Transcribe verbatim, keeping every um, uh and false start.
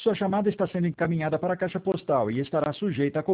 Sua chamada está sendo encaminhada para a caixa postal e estará sujeita a